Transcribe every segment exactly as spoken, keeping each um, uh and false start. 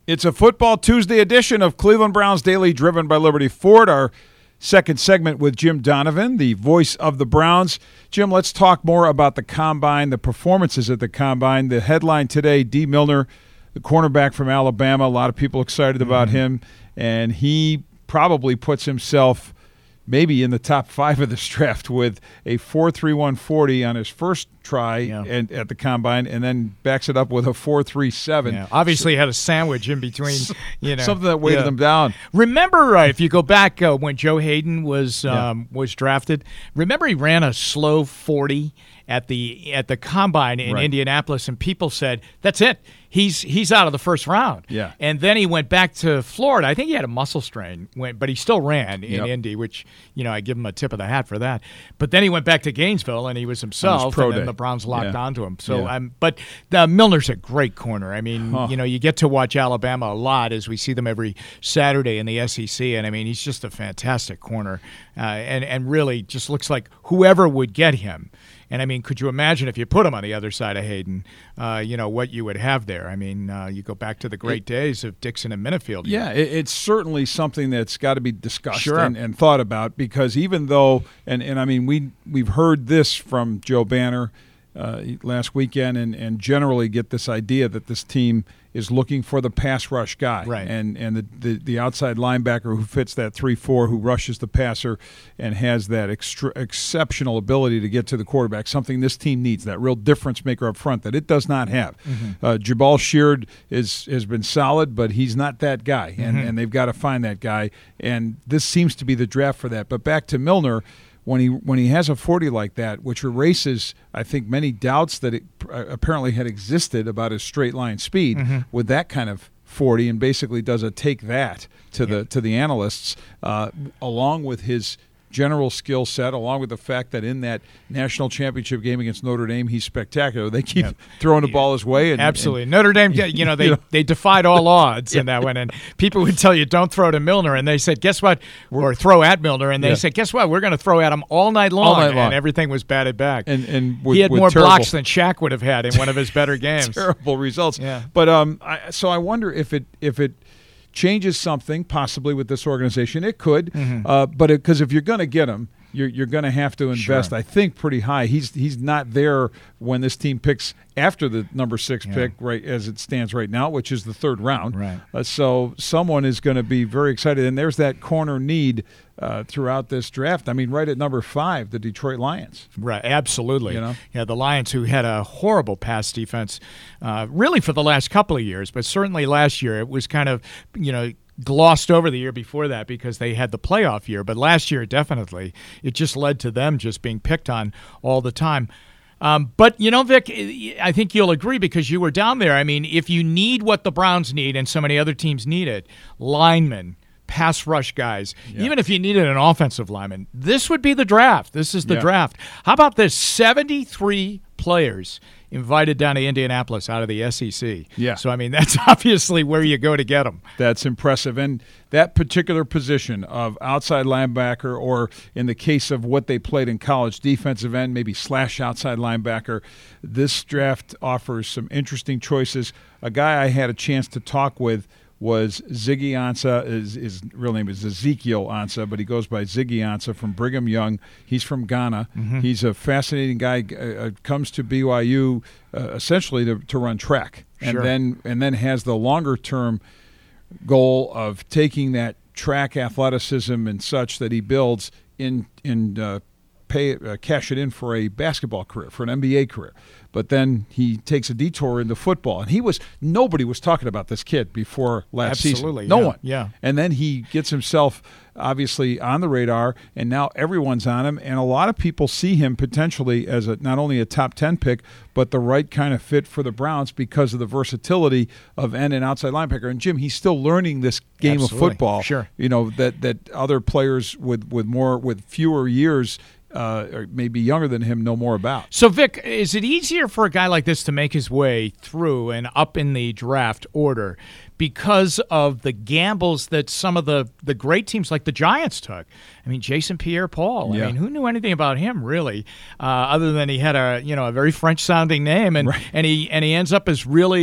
It's a Football Tuesday edition of Cleveland Browns Daily, driven by Liberty Ford. Our second segment with Jim Donovan, the voice of the Browns. Jim, let's talk more about the Combine, the performances at the Combine. The headline today, Dee Milliner, the cornerback from Alabama. A lot of people excited about mm-hmm. him, and he probably puts himself maybe in the top five of this draft with a four three one forty on his first try yeah. and at the Combine, and then backs it up with a four three seven. Yeah. Obviously so, had a sandwich in between, you know. Something that weighed yeah. them down. Remember, uh, if you go back uh, when Joe Hayden was um, yeah. was drafted, remember he ran a slow forty at the at the Combine in right. Indianapolis, and people said, that's it. He's he's out of the first round. Yeah. And then he went back to Florida. I think he had a muscle strain, went, but he still ran in yep. Indy, which, you know, I give him a tip of the hat for that. But then he went back to Gainesville, and he was himself, and then the Browns locked yeah. onto him. So, yeah. um, But uh, Milner's a great corner. I mean, huh. you know, you get to watch Alabama a lot as we see them every Saturday in the S E C, and, I mean, he's just a fantastic corner uh, and, and really just looks like whoever would get him. And, I mean, could you imagine if you put him on the other side of Hayden, uh, you know, what you would have there? I mean, uh, you go back to the great it, days of Dixon and Minifield. Yeah, it, it's certainly something that's got to be discussed sure. and, and thought about, because even though, and, and I mean, we, we've heard this from Joe Banner uh, last weekend and, and generally get this idea that this team is looking for the pass rush guy, right. and and the, the, the outside linebacker who fits that three four, who rushes the passer and has that extra, exceptional ability to get to the quarterback, something this team needs, that real difference maker up front that it does not have. Mm-hmm. Uh, Jabal Sheard is, has been solid, but he's not that guy, and, mm-hmm. and they've got to find that guy, and this seems to be the draft for that. But back to Milner, when he when he has a forty like that, which erases, I think, many doubts that it apparently had existed about his straight line speed mm-hmm. with that kind of forty, and basically does a take that to yeah. the to the analysts, uh, along with his general skill set, along with the fact that in that national championship game against Notre Dame, he's spectacular. They keep yeah. throwing the ball his way. And, Absolutely. And, Notre Dame, you know, they, you know. they defied all odds yeah. in that one. And people would tell you, don't throw to Milner. And they said, guess what? Or throw at Milner. And they yeah. said, guess what? We're going to throw at him all night long. All night long. And everything was batted back. And, and with, he had with more terrible, blocks than Shaq would have had in one of his better games. Terrible results. Yeah. But um, I, so I wonder if it if it changes something possibly with this organization. It could. Mm-hmm. Uh, but because if you're going to get him, You're you're going to have to invest, sure. I think, pretty high. He's he's not there when this team picks after the number six yeah. pick, right as it stands right now, which is the third round. Right. Uh, so someone is going to be very excited, and there's that corner need uh, throughout this draft. I mean, right at number five, the Detroit Lions. Right, absolutely. You know? Yeah, the Lions, who had a horrible pass defense, uh, really for the last couple of years, but certainly last year it was kind of, you know, glossed over the year before that because they had the playoff year. But last year, definitely, it just led to them just being picked on all the time. Um, but, you know, Vic, I think you'll agree because you were down there. I mean, if you need what the Browns need and so many other teams need it, linemen, pass rush guys, yeah. even if you needed an offensive lineman, this would be the draft. This is the yeah. draft. How about this? seventy-three players invited down to Indianapolis out of the S E C. Yeah. So, I mean, that's obviously where you go to get them. That's impressive. And that particular position of outside linebacker, or in the case of what they played in college, defensive end, maybe slash outside linebacker, this draft offers some interesting choices. A guy I had a chance to talk with was Ziggy Ansah. His, his real name is Ezekiel Ansah, but he goes by Ziggy Ansah from Brigham Young. He's from Ghana. Mm-hmm. He's a fascinating guy. Uh, comes to B Y U uh, essentially to, to run track, and sure. then and then has the longer term goal of taking that track athleticism and such that he builds in in uh, pay uh, cash it in for a basketball career, for an N B A career. But then he takes a detour into football. And he was nobody was talking about this kid before last Absolutely, season. No yeah, one. Yeah. And then he gets himself obviously on the radar, and now everyone's on him. And a lot of people see him potentially as a, not only a top ten pick, but the right kind of fit for the Browns because of the versatility of end and outside linebacker. And Jim, he's still learning this game Absolutely. of football. Sure. You know, that that other players with, with more with fewer years Uh, or maybe younger than him know more about. So, Vic, is it easier for a guy like this to make his way through and up in the draft order because of the gambles that some of the, the great teams like the Giants took? I mean, Jason Pierre-Paul. Yeah. I mean, who knew anything about him really, uh, other than he had a you know a very French-sounding name, and right. and he and he ends up as really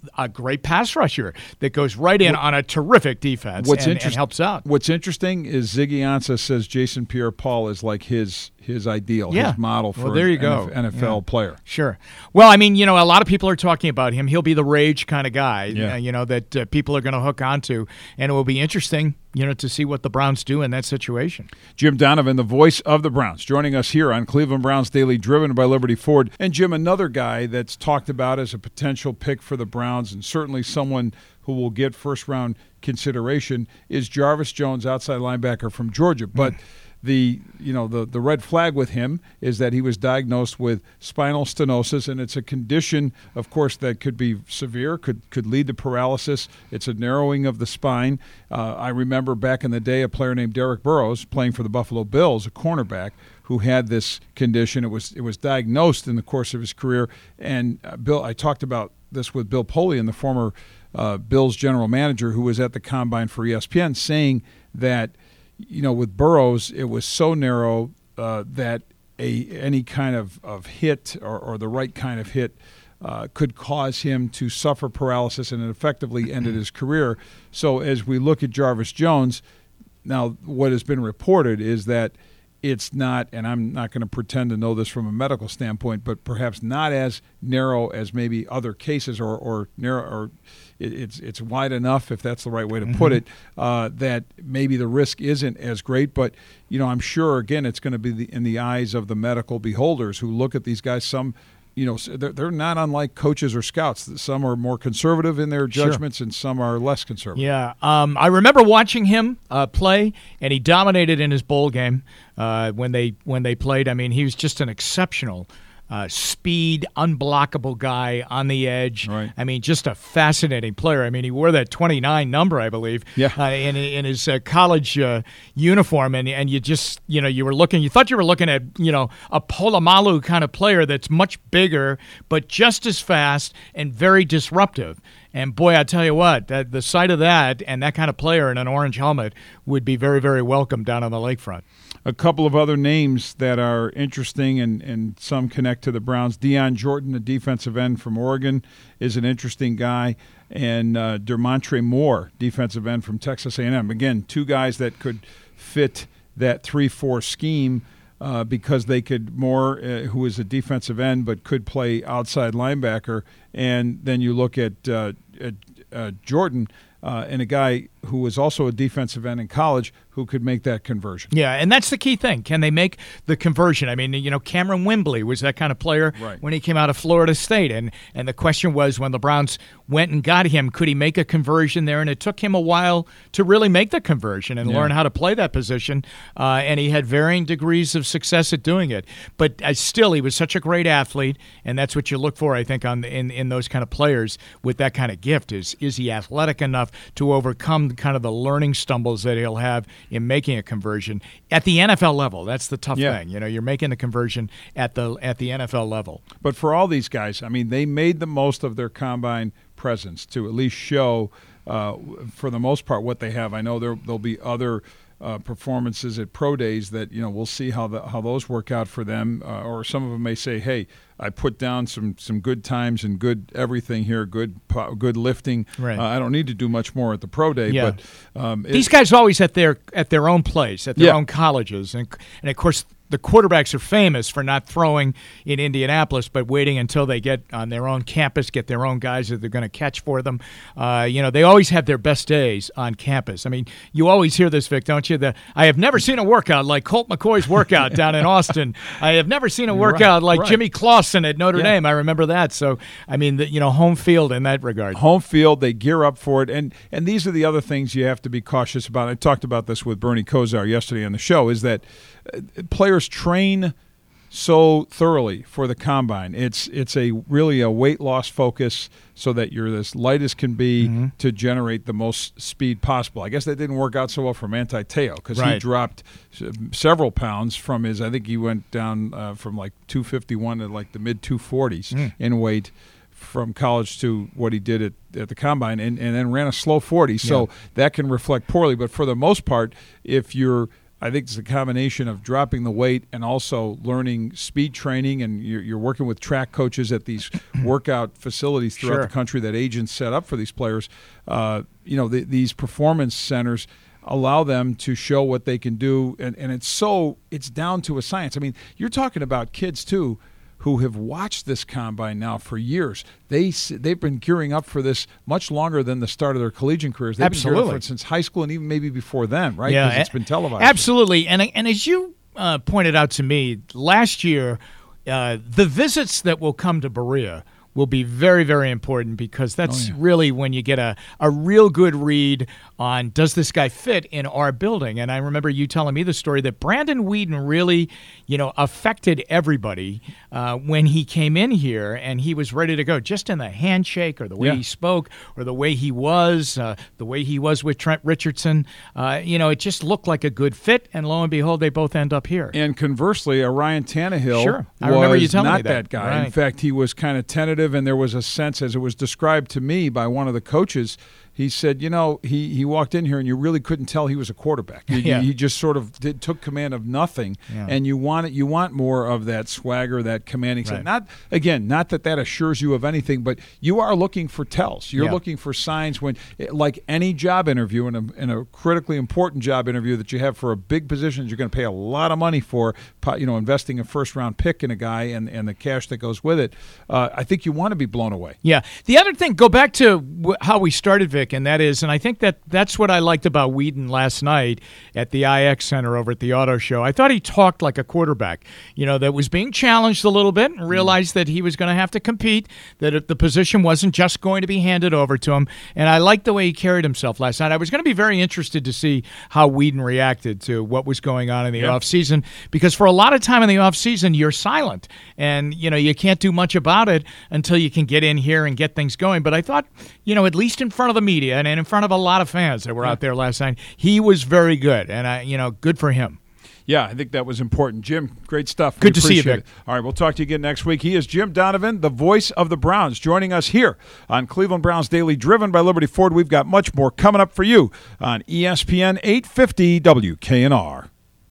a great pass rusher that goes right in on a terrific defense what's and, inter- and helps out. What's interesting is Ziggy Ansah says Jason Pierre-Paul is like his his ideal, yeah. his model for well, there you an go. N F L yeah. player. Sure. Well, I mean, you know, a lot of people are talking about him. He'll be the rage kind of guy, yeah. uh, you know, that uh, people are going to hook onto, and it will be interesting, you know, to see what the Browns do in that situation. Jim Donovan, the voice of the Browns, joining us here on Cleveland Browns Daily, driven by Liberty Ford. And Jim, another guy that's talked about as a potential pick for the Browns, and certainly someone who will get first-round consideration, is Jarvis Jones, outside linebacker from Georgia. But mm. the you know the the red flag with him is that he was diagnosed with spinal stenosis, and it's a condition, of course, that could be severe, could could lead to paralysis. It's a narrowing of the spine. Uh, I remember back in the day a player named Derek Burrows playing for the Buffalo Bills, a cornerback, who had this condition. It was it was diagnosed in the course of his career, and uh, Bill, I talked about this with Bill Polian, the former uh, Bills general manager, who was at the Combine for E S P N, saying that, you know, with Burrows, it was so narrow uh, that a any kind of, of hit or, or the right kind of hit uh, could cause him to suffer paralysis, and it effectively ended his career. So as we look at Jarvis Jones, now what has been reported is that it's not, and I'm not going to pretend to know this from a medical standpoint, but perhaps not as narrow as maybe other cases, or, or narrow, or it, it's it's wide enough, if that's the right way to mm-hmm. put it, uh, that maybe the risk isn't as great. But, you know, I'm sure, again, it's going to be the, in the eyes of the medical beholders who look at these guys. Some, you know, they're, they're not unlike coaches or scouts. Some are more conservative in their judgments, sure. and some are less conservative. Yeah, um, I remember watching him uh, play, and he dominated in his bowl game uh, when they when they played. I mean, he was just an exceptional uh, speed, unblockable guy on the edge. Right. I mean, just a fascinating player. I mean, he wore that twenty-nine number, I believe, yeah. uh, in in his uh, college uh, uniform, and and you just you know you were looking, you thought you were looking at you know a Polamalu kind of player that's much bigger, but just as fast and very disruptive. And boy, I tell you what, that, the sight of that and that kind of player in an orange helmet would be very, very welcome down on the lakefront. A couple of other names that are interesting, and, and some connect to the Browns. Deion Jordan, the defensive end from Oregon, is an interesting guy. And uh, Dermontre Moore, defensive end from Texas A and M. Again, two guys that could fit that three four scheme uh, because they could, Moore, uh, who is a defensive end but could play outside linebacker. And then you look at, uh, at uh, Jordan, uh, and a guy who was also a defensive end in college who could make that conversion. Yeah, and that's the key thing. Can they make the conversion? I mean, you know, Cameron Wimbley was that kind of player right. when he came out of Florida State. And, and the question was, when the Browns went and got him, could he make a conversion there? And it took him a while to really make the conversion and yeah. learn how to play that position. Uh, and he had varying degrees of success at doing it. But uh, still, he was such a great athlete, and that's what you look for, I think, on in, in those kind of players with that kind of gift. Is, is he athletic enough to overcome kind of the learning stumbles that he'll have in making a conversion at the N F L level? That's the tough yeah. thing. You know, you're making the conversion at the at the N F L level. But for all these guys, I mean, they made the most of their combine presence to at least show, uh, for the most part, what they have. I know there there'll be other uh, performances at pro days that, you know, we'll see how the how those work out for them. Uh, or some of them may say, hey, I put down some, some good times and good everything here, good good lifting. Right. Uh, I don't need to do much more at the pro day. Yeah. But um, these guys are always at their at their own place, at their yeah. own colleges, and and of course the quarterbacks are famous for not throwing in Indianapolis, but waiting until they get on their own campus, get their own guys that they're going to catch for them. Uh, you know, they always have their best days on campus. I mean, you always hear this, Vic, don't you? The, I have never seen a workout like Colt McCoy's workout down in Austin. I have never seen a workout right, like right. Jimmy Clausen at Notre yeah. Dame. I remember that. So, I mean, the, you know, home field in that regard. Home field, they gear up for it. And and these are the other things you have to be cautious about. I talked about this with Bernie Kosar yesterday on the show, is that players train so thoroughly for the combine. It's it's a really a weight loss focus so that you're as light as can be mm-hmm. to generate the most speed possible. I guess that didn't work out so well for Manti Te'o because right. he dropped several pounds from his, I think he went down uh, from like two fifty-one to like the mid two forties mm. in weight from college to what he did at, at the combine, and, and then ran a slow forty. So yeah. that can reflect poorly. But for the most part, if you're I think it's a combination of dropping the weight and also learning speed training, and you're, you're working with track coaches at these workout facilities throughout sure. the country that agents set up for these players. Uh, you know, the, these performance centers allow them to show what they can do, and, and it's so it's down to a science. I mean, you're talking about kids too who have watched this combine now for years. They, they've been gearing up for this much longer than the start of their collegiate careers. They've Absolutely. been gearing up for it since high school and even maybe before then, right? Yeah, because it's been televised. Absolutely. And, and as you uh, pointed out to me, last year, uh, the visits that will come to Berea will be very, very important, because that's oh, yeah. really when you get a, a real good read on, does this guy fit in our building? And I remember you telling me the story that Brandon Weeden really, you know, affected everybody uh, when he came in here, and he was ready to go, just in the handshake or the way yeah. he spoke or the way he was, uh, the way he was with Trent Richardson. Uh, you know, it just looked like a good fit, and lo and behold, they both end up here. And conversely, uh, Ryan Tannehill sure. I remember you telling not me that. that guy. Right. In fact, he was kind of tentative, and there was a sense, as it was described to me by one of the coaches, he said, you know, he, he walked in here and you really couldn't tell he was a quarterback. He, yeah. he just sort of did, took command of nothing, yeah. and you want it, you want more of that swagger, that commanding right. side. Not again, not that that assures you of anything, but you are looking for tells. You're yeah. looking for signs when, like any job interview, in a, in a critically important job interview that you have for a big position, you're going to pay a lot of money for, you know, investing a first round pick in a guy and, and the cash that goes with it. Uh, I think you want to be blown away. Yeah. The other thing, go back to w- how we started, Vic, and that is, and I think that that's what I liked about Weeden last night at the I X Center over at the Auto Show. I thought he talked like a quarterback, you know, that was being challenged a little bit and realized mm. that he was going to have to compete, that if the position wasn't just going to be handed over to him. And I liked the way he carried himself last night. I was going to be very interested to see how Weeden reacted to what was going on in the yep. offseason, because for a lot of time in the offseason, you're silent and, you know, you can't do much about it until you can get in here and get things going. But I thought, you know, at least in front of the media and in front of a lot of fans that were out there last night, he was very good, and I, you know, good for him. Yeah, I think that was important. Jim, great stuff. Good we to see you, Vic. It. All right, we'll talk to you again next week. He is Jim Donovan, the voice of the Browns, joining us here on Cleveland Browns Daily, driven by Liberty Ford. We've got much more coming up for you on E S P N eight fifty W K N R.